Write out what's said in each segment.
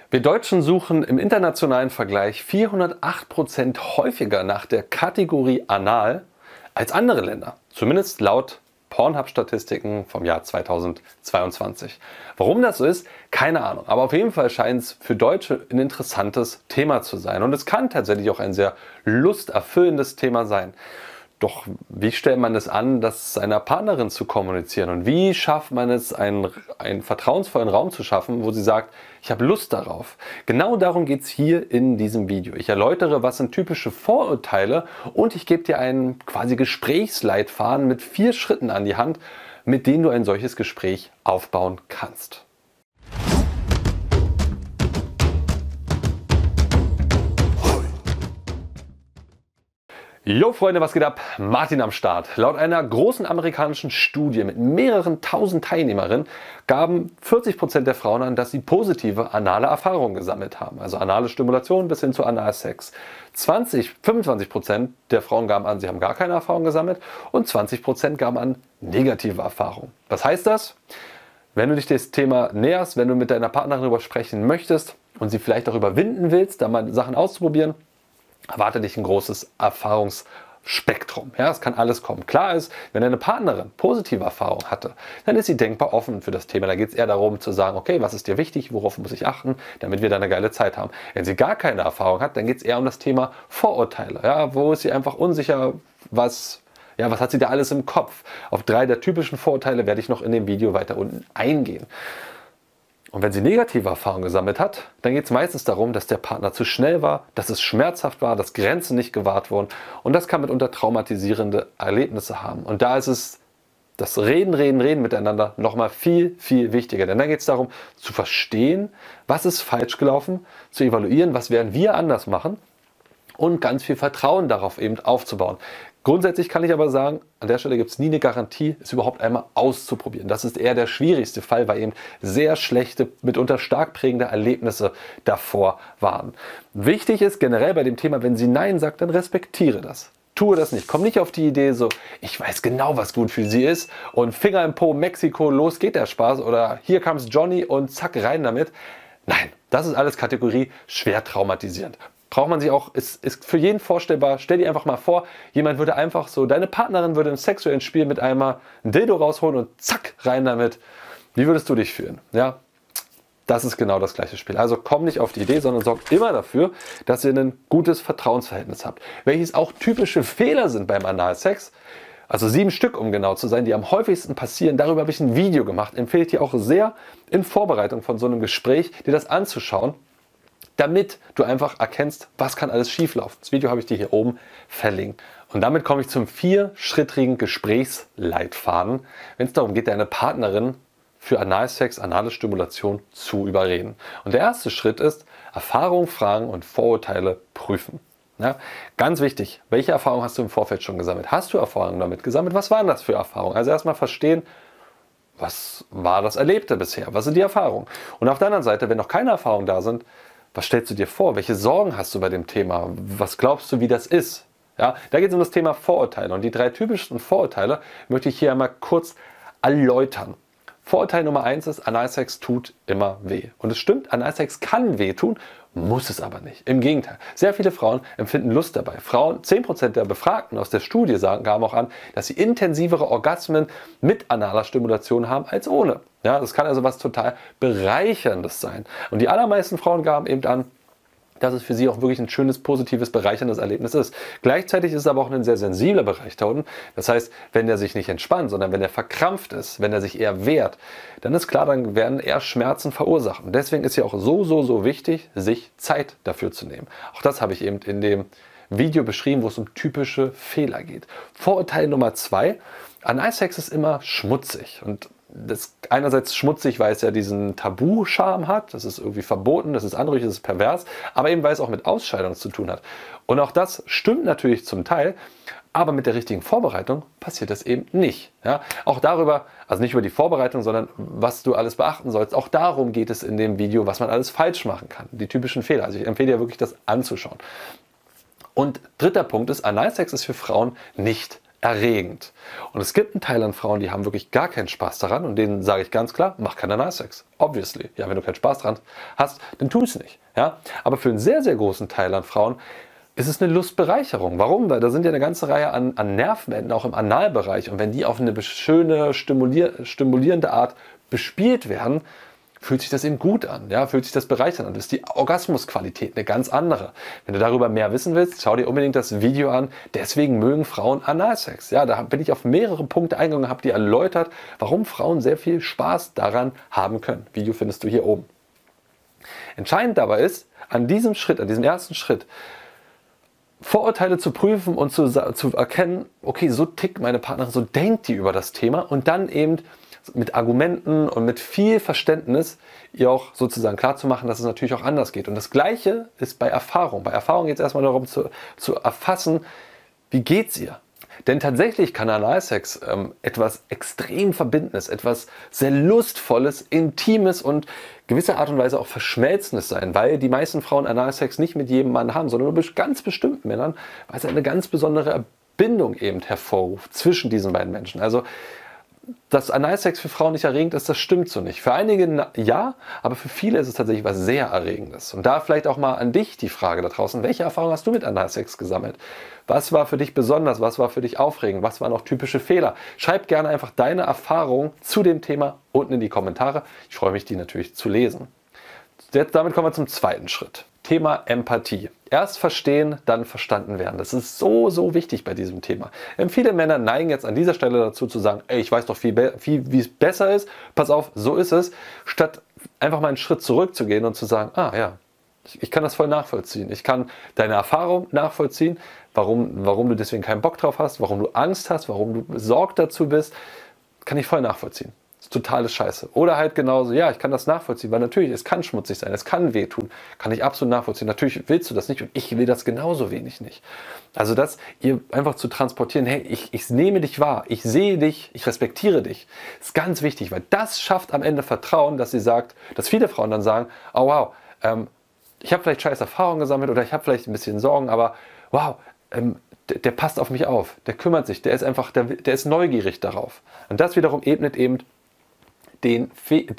Wir Deutschen suchen im internationalen Vergleich 408% häufiger nach der Kategorie Anal als andere Länder. Zumindest laut Pornhub-Statistiken vom Jahr 2022. Warum das so ist, keine Ahnung. Aber auf jeden Fall scheint es für Deutsche ein interessantes Thema zu sein. Und es kann tatsächlich auch ein sehr lusterfüllendes Thema sein. Doch wie stellt man es an, das seiner Partnerin zu kommunizieren? Und wie schafft man es, einen vertrauensvollen Raum zu schaffen, wo sie sagt, ich habe Lust darauf? Genau darum geht es hier in diesem Video. Ich erläutere, was sind typische Vorurteile und ich gebe dir einen quasi Gesprächsleitfaden mit 4 Schritten an die Hand, mit denen du ein solches Gespräch aufbauen kannst. Jo Freunde, was geht ab? Martin am Start. Laut einer großen amerikanischen Studie mit mehreren tausend Teilnehmerinnen gaben 40% der Frauen an, dass sie positive anale Erfahrungen gesammelt haben. Also anale Stimulation bis hin zu Analsex. 25% der Frauen gaben an, sie haben gar keine Erfahrung gesammelt und 20% gaben an negative Erfahrungen. Was heißt das? Wenn du dich das Thema näherst, wenn du mit deiner Partnerin darüber sprechen möchtest und sie vielleicht auch überwinden willst, da mal Sachen auszuprobieren, erwarte dich ein großes Erfahrungsspektrum. Ja, es kann alles kommen. Klar ist, wenn deine Partnerin positive Erfahrungen hatte, dann ist sie denkbar offen für das Thema. Da geht es eher darum zu sagen, okay, was ist dir wichtig, worauf muss ich achten, damit wir da eine geile Zeit haben. Wenn sie gar keine Erfahrung hat, dann geht es eher um das Thema Vorurteile. Ja, wo ist sie einfach unsicher, was hat sie da alles im Kopf? Auf 3 der typischen Vorurteile werde ich noch in dem Video weiter unten eingehen. Und wenn sie negative Erfahrungen gesammelt hat, dann geht es meistens darum, dass der Partner zu schnell war, dass es schmerzhaft war, dass Grenzen nicht gewahrt wurden. Und das kann mitunter traumatisierende Erlebnisse haben. Und da ist es das Reden miteinander nochmal viel, viel wichtiger. Denn dann geht es darum, zu verstehen, was ist falsch gelaufen, zu evaluieren, was werden wir anders machen und ganz viel Vertrauen darauf eben aufzubauen. Grundsätzlich kann ich aber sagen, an der Stelle gibt es nie eine Garantie, es überhaupt einmal auszuprobieren. Das ist eher der schwierigste Fall, weil eben sehr schlechte, mitunter stark prägende Erlebnisse davor waren. Wichtig ist generell bei dem Thema, wenn sie Nein sagt, dann respektiere das. Tue das nicht. Komm nicht auf die Idee so, ich weiß genau, was gut für sie ist und Finger im Po, Mexiko, los geht der Spaß oder hier comes Johnny und zack, rein damit. Nein, das ist alles Kategorie schwer traumatisierend. Braucht man sich auch, ist für jeden vorstellbar. Stell dir einfach mal vor, jemand würde einfach so, deine Partnerin würde im sexuellen Spiel mit einmal ein Dildo rausholen und zack, rein damit. Wie würdest du dich fühlen? Ja, das ist genau das gleiche Spiel. Also komm nicht auf die Idee, sondern sorg immer dafür, dass ihr ein gutes Vertrauensverhältnis habt. Welches auch typische Fehler sind beim Analsex. Also 7 Stück, um genau zu sein, die am häufigsten passieren. Darüber habe ich ein Video gemacht. Empfehle ich dir auch sehr in Vorbereitung von so einem Gespräch, dir das anzuschauen, damit du einfach erkennst, was kann alles schieflaufen. Das Video habe ich dir hier oben verlinkt. Und damit komme ich zum 4-schrittigen Gesprächsleitfaden, wenn es darum geht, deine Partnerin für Analsex, anale Stimulation zu überreden. Und der erste Schritt ist, Erfahrung, Fragen und Vorurteile prüfen. Ja, ganz wichtig, welche Erfahrung hast du im Vorfeld schon gesammelt? Hast du Erfahrungen damit gesammelt? Was waren das für Erfahrungen? Also erstmal verstehen, was war das Erlebte bisher? Was sind die Erfahrungen? Und auf der anderen Seite, wenn noch keine Erfahrungen da sind, was stellst du dir vor? Welche Sorgen hast du bei dem Thema? Was glaubst du, wie das ist? Ja, da geht es um das Thema Vorurteile. Und die 3 typischsten Vorurteile möchte ich hier einmal kurz erläutern. Vorurteil Nummer 1 ist, Analsex tut immer weh. Und es stimmt, Analsex kann wehtun, muss es aber nicht. Im Gegenteil. Sehr viele Frauen empfinden Lust dabei. 10% der Befragten aus der Studie gaben auch an, dass sie intensivere Orgasmen mit analer Stimulation haben als ohne. Ja, das kann also was total Bereicherndes sein. Und die allermeisten Frauen gaben eben an, dass es für sie auch wirklich ein schönes, positives, bereicherndes Erlebnis ist. Gleichzeitig ist es aber auch ein sehr sensibler Bereich da unten. Das heißt, wenn der sich nicht entspannt, sondern wenn er verkrampft ist, wenn er sich eher wehrt, dann ist klar, dann werden eher Schmerzen verursacht. Und deswegen ist ja auch so wichtig, sich Zeit dafür zu nehmen. Auch das habe ich eben in dem Video beschrieben, wo es um typische Fehler geht. Vorurteil Nummer 2, Analsex ist immer schmutzig. Und das ist einerseits schmutzig, weil es ja diesen Tabu-Charme hat, das ist irgendwie verboten, das ist anrüchig, das ist pervers, aber eben weil es auch mit Ausscheidung zu tun hat. Und auch das stimmt natürlich zum Teil, aber mit der richtigen Vorbereitung passiert das eben nicht. Ja? Auch darüber, also nicht über die Vorbereitung, sondern was du alles beachten sollst, auch darum geht es in dem Video, was man alles falsch machen kann, die typischen Fehler. Also ich empfehle dir wirklich, das anzuschauen. Und 3. Punkt ist, Analsex ist für Frauen nicht erregend. Und es gibt einen Teil an Frauen, die haben wirklich gar keinen Spaß daran und denen sage ich ganz klar, mach keinen Analsex. Obviously. Ja, wenn du keinen Spaß daran hast, dann tu es nicht. Ja? Aber für einen sehr, sehr großen Teil an Frauen ist es eine Lustbereicherung. Warum? Weil da sind ja eine ganze Reihe an Nervenenden, auch im Analbereich. Und wenn die auf eine schöne, stimulierende Art bespielt werden, fühlt sich das eben gut an, ja, fühlt sich das bereichernd an. Das ist die Orgasmusqualität eine ganz andere. Wenn du darüber mehr wissen willst, schau dir unbedingt das Video an. Deswegen mögen Frauen Analsex. Ja, da bin ich auf mehrere Punkte eingegangen, habe dir erläutert, warum Frauen sehr viel Spaß daran haben können. Video findest du hier oben. Entscheidend dabei ist, an diesem Schritt, an diesem ersten Schritt, Vorurteile zu prüfen und zu erkennen, okay, so tickt meine Partnerin, so denkt die über das Thema und dann eben mit Argumenten und mit viel Verständnis ihr auch sozusagen klarzumachen, dass es natürlich auch anders geht. Und das Gleiche ist bei Erfahrung. Bei Erfahrung geht es erstmal darum zu erfassen, wie geht's ihr? Denn tatsächlich kann Analsex etwas extrem Verbindendes, etwas sehr Lustvolles, Intimes und gewisser Art und Weise auch Verschmelzendes sein, weil die meisten Frauen Analsex nicht mit jedem Mann haben, sondern nur mit ganz bestimmten Männern, weil es eine ganz besondere Bindung eben hervorruft zwischen diesen beiden Menschen. Also dass Analsex für Frauen nicht erregend ist, das stimmt so nicht. Für einige ja, aber für viele ist es tatsächlich was sehr Erregendes. Und da vielleicht auch mal an dich die Frage da draußen, welche Erfahrung hast du mit Analsex gesammelt? Was war für dich besonders? Was war für dich aufregend? Was waren auch typische Fehler? Schreib gerne einfach deine Erfahrung zu dem Thema unten in die Kommentare. Ich freue mich, die natürlich zu lesen. Damit kommen wir zum zweiten Schritt. Thema Empathie. Erst verstehen, dann verstanden werden. Das ist so, so wichtig bei diesem Thema. Denn viele Männer neigen jetzt an dieser Stelle dazu zu sagen, ey, ich weiß doch wie es besser ist, pass auf, so ist es, statt einfach mal einen Schritt zurückzugehen und zu sagen, ah ja, ich kann das voll nachvollziehen. Ich kann deine Erfahrung nachvollziehen, warum du deswegen keinen Bock drauf hast, warum du Angst hast, warum du besorgt dazu bist, kann ich voll nachvollziehen. Das ist totale Scheiße. Oder halt genauso, ja, ich kann das nachvollziehen, weil natürlich, es kann schmutzig sein, es kann wehtun, kann ich absolut nachvollziehen. Natürlich willst du das nicht und ich will das genauso wenig nicht. Also das, ihr einfach zu transportieren, hey, ich nehme dich wahr, ich sehe dich, ich respektiere dich, ist ganz wichtig, weil das schafft am Ende Vertrauen, dass sie sagt, dass viele Frauen dann sagen, oh wow, ich habe vielleicht scheiß Erfahrungen gesammelt oder ich habe vielleicht ein bisschen Sorgen, aber wow, der passt auf mich auf, der kümmert sich, der ist einfach, der ist neugierig darauf. Und das wiederum ebnet eben den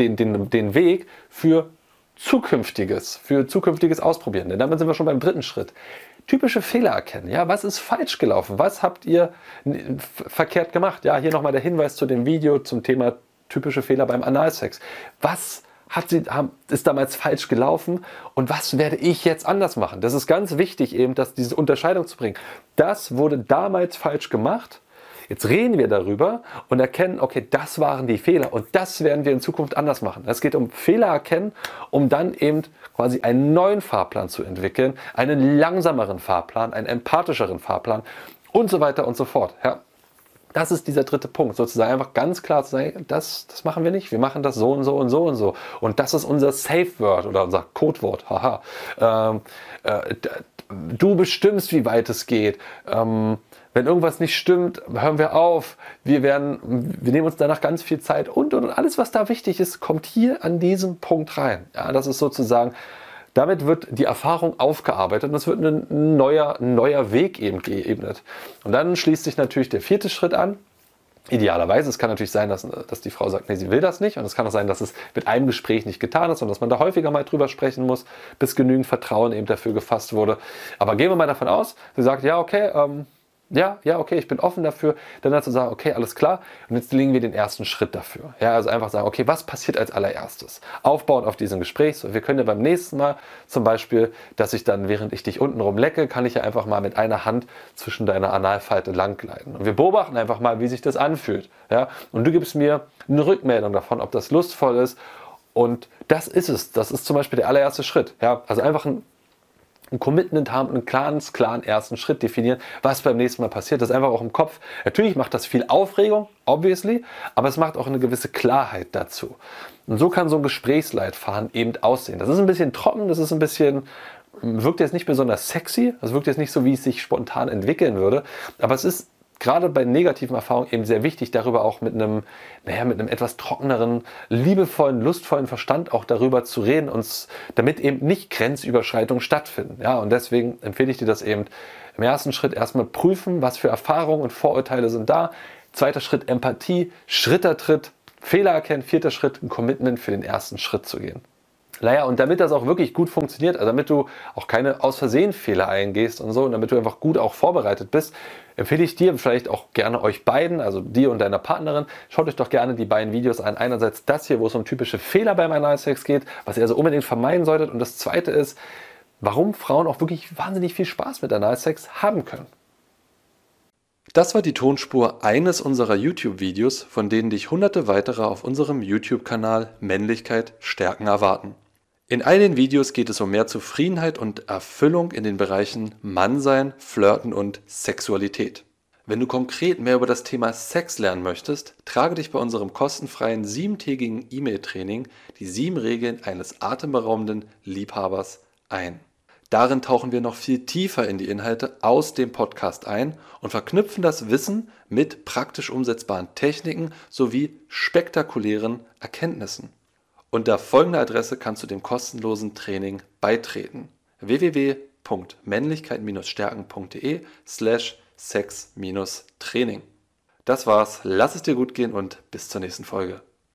Weg für zukünftiges Ausprobieren. Denn damit sind wir schon beim dritten Schritt. Typische Fehler erkennen. Ja, was ist falsch gelaufen? Was habt ihr verkehrt gemacht? Ja, hier nochmal der Hinweis zu dem Video zum Thema typische Fehler beim Analsex. Was ist damals falsch gelaufen und was werde ich jetzt anders machen? Das ist ganz wichtig eben, diese Unterscheidung zu bringen. Das wurde damals falsch gemacht. Jetzt reden wir darüber und erkennen, okay, das waren die Fehler und das werden wir in Zukunft anders machen. Es geht um Fehler erkennen, um dann eben quasi einen neuen Fahrplan zu entwickeln, einen langsameren Fahrplan, einen empathischeren Fahrplan und so weiter und so fort. Ja. Das ist dieser dritte Punkt, sozusagen einfach ganz klar zu sagen, das machen wir nicht, wir machen das so und so und so und so. Und das ist unser Safe Word oder unser Codewort. Haha. Du bestimmst, wie weit es geht. Wenn irgendwas nicht stimmt, hören wir auf. Wir nehmen uns danach ganz viel Zeit und alles, was da wichtig ist, kommt hier an diesem Punkt rein. Ja, das ist sozusagen, damit wird die Erfahrung aufgearbeitet und es wird ein neuer Weg eben geebnet. Und dann schließt sich natürlich der vierte Schritt an. Idealerweise, es kann natürlich sein, dass die Frau sagt, nee, sie will das nicht. Und es kann auch sein, dass es mit einem Gespräch nicht getan ist und dass man da häufiger mal drüber sprechen muss, bis genügend Vertrauen eben dafür gefasst wurde. Aber gehen wir mal davon aus, sie sagt, ja, okay, okay, ich bin offen dafür, dann dazu sagen, okay, alles klar, und jetzt legen wir den ersten Schritt dafür. Ja, also einfach sagen, okay, was passiert als allererstes? Aufbauen auf diesem Gespräch. So, wir können ja beim nächsten Mal zum Beispiel, dass ich dann, während ich dich untenrum lecke, kann ich ja einfach mal mit einer Hand zwischen deiner Analfalte langgleiten. Und wir beobachten einfach mal, wie sich das anfühlt. Ja? Und du gibst mir eine Rückmeldung davon, ob das lustvoll ist. Und das ist es. Das ist zum Beispiel der allererste Schritt. Ja? Also einfach ein Commitment haben, einen klaren ersten Schritt definieren, was beim nächsten Mal passiert. Das ist einfach auch im Kopf. Natürlich macht das viel Aufregung, obviously, aber es macht auch eine gewisse Klarheit dazu. Und so kann so ein Gesprächsleitfaden eben aussehen. Das ist ein bisschen trocken, das ist ein bisschen, wirkt jetzt nicht besonders sexy, das wirkt jetzt nicht so, wie es sich spontan entwickeln würde, aber es ist gerade bei negativen Erfahrungen eben sehr wichtig, darüber auch mit einem etwas trockeneren, liebevollen, lustvollen Verstand auch darüber zu reden, damit eben nicht Grenzüberschreitungen stattfinden. Ja, und deswegen empfehle ich dir das eben im ersten Schritt erstmal prüfen, was für Erfahrungen und Vorurteile sind da. Zweiter Schritt Empathie, dritter Schritt Fehler erkennen, vierter Schritt ein Commitment für den ersten Schritt zu gehen. Naja, und damit das auch wirklich gut funktioniert, also damit du auch keine aus Versehen Fehler eingehst und so, und damit du einfach gut auch vorbereitet bist, empfehle ich dir vielleicht auch gerne euch beiden, also dir und deiner Partnerin, schaut euch doch gerne die beiden Videos an. Einerseits das hier, wo es um typische Fehler beim Analsex geht, was ihr also unbedingt vermeiden solltet. Und das zweite ist, warum Frauen auch wirklich wahnsinnig viel Spaß mit Analsex haben können. Das war die Tonspur eines unserer YouTube-Videos, von denen dich hunderte weitere auf unserem YouTube-Kanal Männlichkeit stärken erwarten. In all den Videos geht es um mehr Zufriedenheit und Erfüllung in den Bereichen Mannsein, Flirten und Sexualität. Wenn du konkret mehr über das Thema Sex lernen möchtest, trage dich bei unserem kostenfreien 7-tägigen E-Mail-Training die 7 Regeln eines atemberaubenden Liebhabers ein. Darin tauchen wir noch viel tiefer in die Inhalte aus dem Podcast ein und verknüpfen das Wissen mit praktisch umsetzbaren Techniken sowie spektakulären Erkenntnissen. Unter folgender Adresse kannst du dem kostenlosen Training beitreten: www.männlichkeit-stärken.de/sex-training. Das war's, lass es dir gut gehen und bis zur nächsten Folge.